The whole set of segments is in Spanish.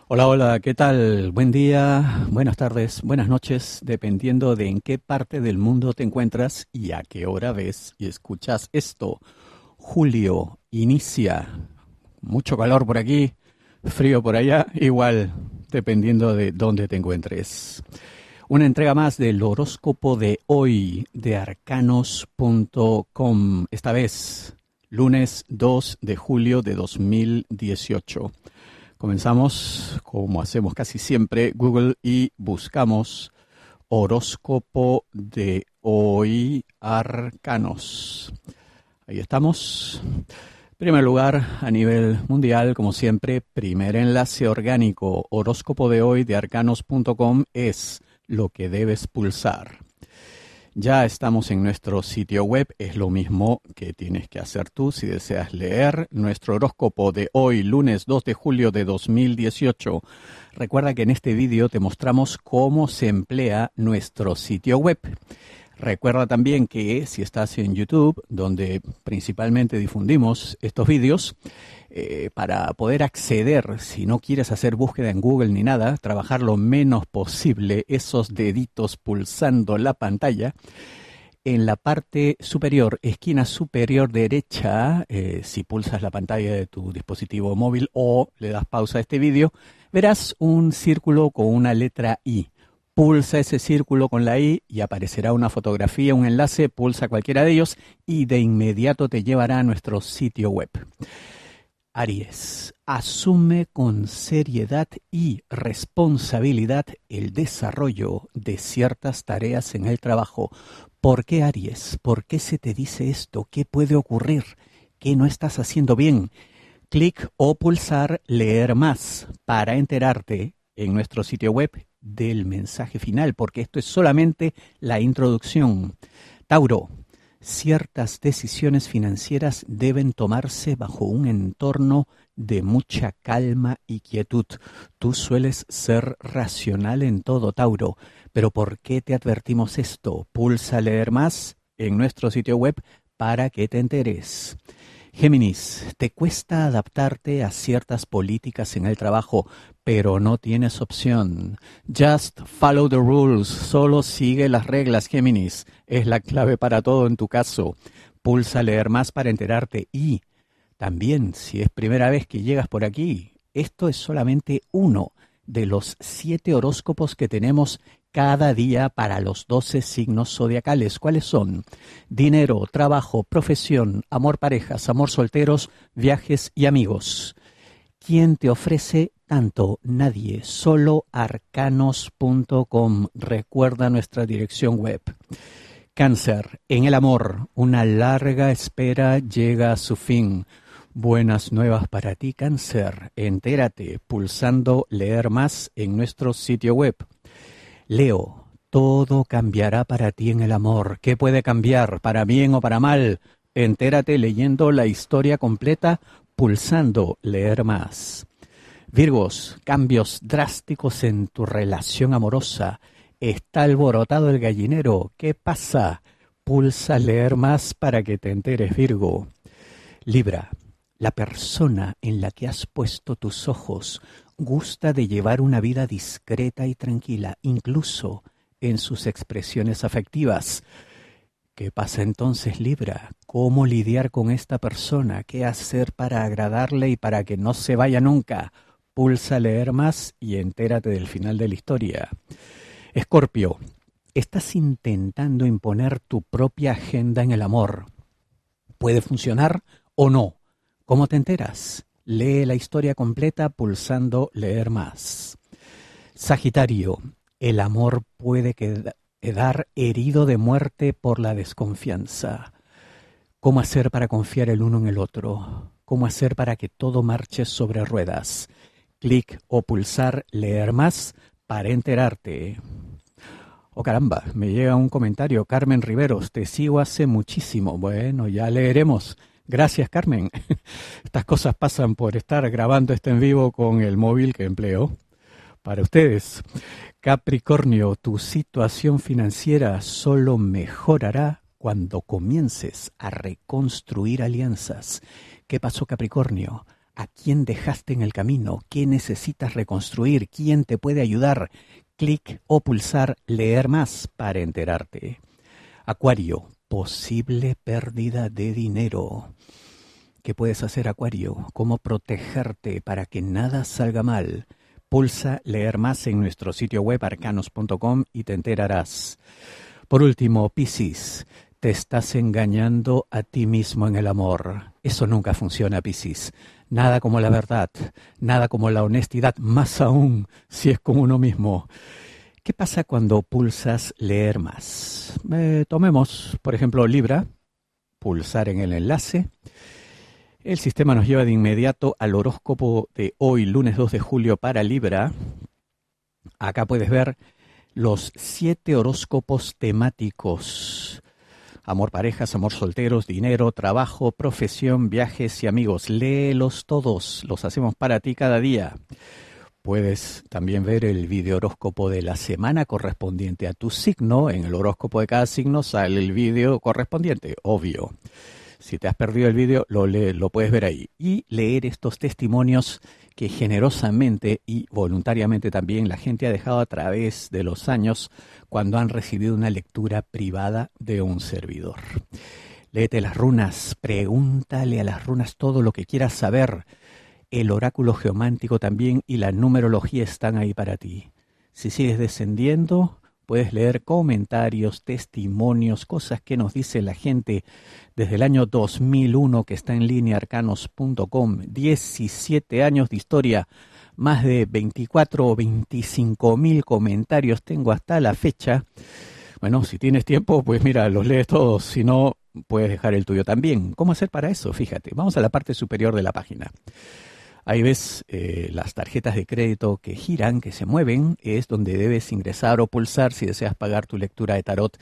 Hola, hola, ¿qué tal? Buen día, buenas tardes, buenas noches, dependiendo de en qué parte del mundo te encuentras y a qué hora ves y escuchas esto. Julio inicia, mucho calor por aquí, frío por allá, igual, dependiendo de dónde te encuentres. Una entrega más del horóscopo de hoy de arcanos.com, esta vez lunes 2 de julio de 2018. Comenzamos, como hacemos casi siempre, Google y buscamos horóscopo de hoy arcanos. Ahí estamos. Primer lugar a nivel mundial, como siempre, primer enlace orgánico. Horóscopo de hoy de arcanos.com es lo que debes pulsar. Ya estamos en nuestro sitio web, es lo mismo que tienes que hacer tú si deseas leer nuestro horóscopo de hoy, lunes 2 de julio de 2018. Recuerda que en este vídeo te mostramos cómo se emplea nuestro sitio web. Recuerda también que si estás en YouTube, donde principalmente difundimos estos vídeos, para poder acceder, si no quieres hacer búsqueda en Google ni nada, trabajar lo menos posible esos deditos pulsando la pantalla, en la parte superior, esquina superior derecha, si pulsas la pantalla de tu dispositivo móvil o le das pausa a este vídeo, verás un círculo con una letra I. Pulsa ese círculo con la I y aparecerá una fotografía, un enlace, pulsa cualquiera de ellos y de inmediato te llevará a nuestro sitio web. Aries, asume con seriedad y responsabilidad el desarrollo de ciertas tareas en el trabajo. ¿Por qué, Aries? ¿Por qué se te dice esto? ¿Qué puede ocurrir? ¿Qué no estás haciendo bien? Clic o pulsar leer más para enterarte en nuestro sitio web del mensaje final, porque esto es solamente la introducción. Tauro, ciertas decisiones financieras deben tomarse bajo un entorno de mucha calma y quietud. Tú sueles ser racional en todo, Tauro, pero ¿por qué te advertimos esto? Pulsa leer más en nuestro sitio web para que te enteres. Géminis, te cuesta adaptarte a ciertas políticas en el trabajo, pero no tienes opción. Just follow the rules, solo sigue las reglas, Géminis. Es la clave para todo en tu caso. Pulsa leer más para enterarte y también, si es primera vez que llegas por aquí, esto es solamente uno de los 7 horóscopos que tenemos cada día para los 12 signos zodiacales. ¿Cuáles son? Dinero, trabajo, profesión, amor parejas, amor solteros, viajes y amigos. ¿Quién te ofrece tanto? Nadie, solo arcanos.com. Recuerda nuestra dirección web. Cáncer, en el amor, una larga espera llega a su fin. Buenas nuevas para ti, Cáncer. Entérate pulsando leer más en nuestro sitio web. Leo, todo cambiará para ti en el amor. ¿Qué puede cambiar? ¿Para bien o para mal? Entérate leyendo la historia completa, pulsando leer más. Virgos, cambios drásticos en tu relación amorosa. Está alborotado el gallinero. ¿Qué pasa? Pulsa leer más para que te enteres, Virgo. Libra, la persona en la que has puesto tus ojos gusta de llevar una vida discreta y tranquila, incluso en sus expresiones afectivas. ¿Qué pasa entonces, Libra? ¿Cómo lidiar con esta persona? ¿Qué hacer para agradarle y para que no se vaya nunca? Pulsa leer más y entérate del final de la historia. Escorpio, estás intentando imponer tu propia agenda en el amor. ¿Puede funcionar o no? ¿Cómo te enteras? Lee la historia completa pulsando leer más. Sagitario, el amor puede quedar herido de muerte por la desconfianza. ¿Cómo hacer para confiar el uno en el otro? ¿Cómo hacer para que todo marche sobre ruedas? Clic o pulsar leer más para enterarte. Oh caramba, me llega un comentario. Carmen Riveros, te sigo hace muchísimo. Bueno, ya leeremos. Gracias, Carmen. Estas cosas pasan por estar grabando esto en vivo con el móvil que empleo para ustedes. Capricornio, tu situación financiera solo mejorará cuando comiences a reconstruir alianzas. ¿Qué pasó, Capricornio? ¿A quién dejaste en el camino? ¿Qué necesitas reconstruir? ¿Quién te puede ayudar? Clic o pulsar leer más para enterarte. Acuario, posible pérdida de dinero. ¿Qué puedes hacer, Acuario? ¿Cómo protegerte para que nada salga mal? Pulsa leer más en nuestro sitio web arcanos.com y te enterarás. Por último, Piscis, te estás engañando a ti mismo en el amor. Eso nunca funciona, Piscis. Nada como la verdad, nada como la honestidad, más aún si es con uno mismo. ¿Qué pasa cuando pulsas leer más? Tomemos, por ejemplo, Libra, pulsar en el enlace. El sistema nos lleva de inmediato al horóscopo de hoy, lunes 2 de julio para Libra. Acá puedes ver los 7 horóscopos temáticos. Amor, parejas, amor, solteros, dinero, trabajo, profesión, viajes y amigos. Léelos todos, los hacemos para ti cada día. Puedes también ver el video horóscopo de la semana correspondiente a tu signo. En el horóscopo de cada signo sale el video correspondiente, obvio. Si te has perdido el video, lo puedes ver ahí. Y leer estos testimonios que generosamente y voluntariamente también la gente ha dejado a través de los años cuando han recibido una lectura privada de un servidor. Léete las runas, pregúntale a las runas todo lo que quieras saber. El oráculo geomántico también y la numerología están ahí para ti. Si sigues descendiendo, puedes leer comentarios, testimonios, cosas que nos dice la gente desde el año 2001 que está en línea arcanos.com. 17 años de historia, más de 24 o 25 mil comentarios tengo hasta la fecha. Bueno, si tienes tiempo, pues mira, los lees todos. Si no, puedes dejar el tuyo también. ¿Cómo hacer para eso? Fíjate, vamos a la parte superior de la página. Ahí ves las tarjetas de crédito que giran, que se mueven, es donde debes ingresar o pulsar si deseas pagar tu lectura de tarot.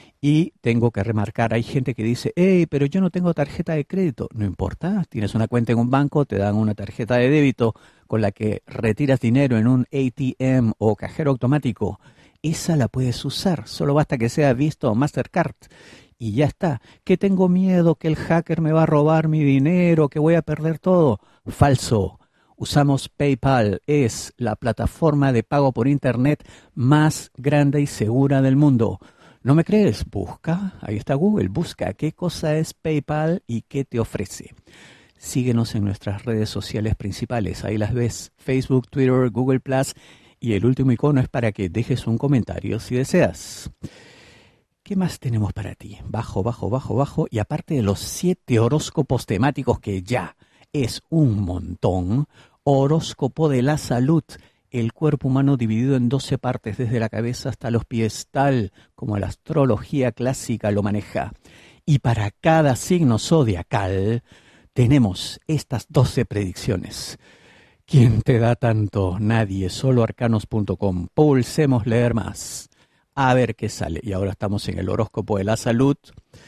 Y tengo que remarcar, hay gente que dice, hey, pero yo no tengo tarjeta de crédito. No importa, tienes una cuenta en un banco, te dan una tarjeta de débito con la que retiras dinero en un ATM o cajero automático. Esa la puedes usar, solo basta que sea Visa o Mastercard. Y ya está. ¿Que tengo miedo que el hacker me va a robar mi dinero, que voy a perder todo? Falso. Usamos PayPal. Es la plataforma de pago por internet más grande y segura del mundo. ¿No me crees? Busca. Ahí está Google. Busca qué cosa es PayPal y qué te ofrece. Síguenos en nuestras redes sociales principales. Ahí las ves. Facebook, Twitter, Google+. Y el último icono es para que dejes un comentario si deseas. ¿Qué más tenemos para ti? Bajo, bajo, bajo, bajo. Y aparte de los 7 horóscopos temáticos, que ya es un montón, horóscopo de la salud. El cuerpo humano dividido en 12 partes, desde la cabeza hasta los pies, tal como la astrología clásica lo maneja. Y para cada signo zodiacal tenemos estas 12 predicciones. ¿Quién te da tanto? Nadie, solo arcanos.com. Pulsemos leer más. A ver qué sale. Y ahora estamos en el horóscopo de la salud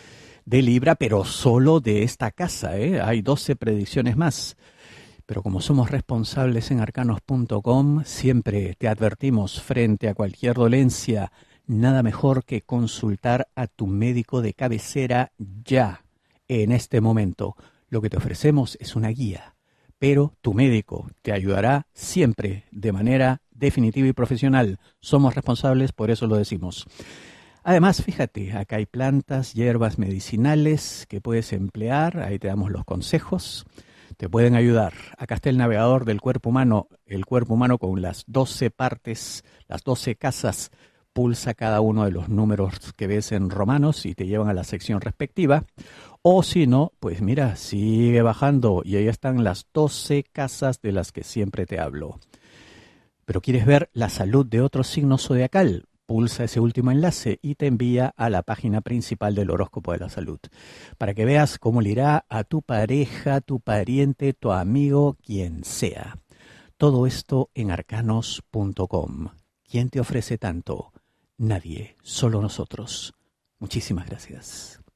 de Libra, pero solo de esta casa, ¿eh? Hay 12 predicciones más. Pero como somos responsables en arcanos.com, siempre te advertimos frente a cualquier dolencia, nada mejor que consultar a tu médico de cabecera ya, en este momento. Lo que te ofrecemos es una guía, pero tu médico te ayudará siempre de manera definitiva y profesional. Somos responsables, por eso lo decimos. Además, fíjate, acá hay plantas, hierbas medicinales que puedes emplear, ahí te damos los consejos, te pueden ayudar. Acá está el navegador del cuerpo humano, el cuerpo humano con las 12 partes, las 12 casas. Pulsa cada uno de los números que ves en romanos y te llevan a la sección respectiva. O si no, pues mira, sigue bajando y ahí están las 12 casas de las que siempre te hablo. Pero quieres ver la salud de otro signo zodiacal, pulsa ese último enlace y te envía a la página principal del horóscopo de la salud, para que veas cómo le irá a tu pareja, tu pariente, tu amigo, quien sea. Todo esto en arcanos.com. ¿Quién te ofrece tanto? Nadie, solo nosotros. Muchísimas gracias.